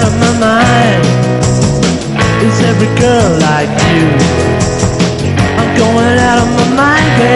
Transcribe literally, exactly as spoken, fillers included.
of my mind. Is every girl like you? I'm going out of my mind, baby.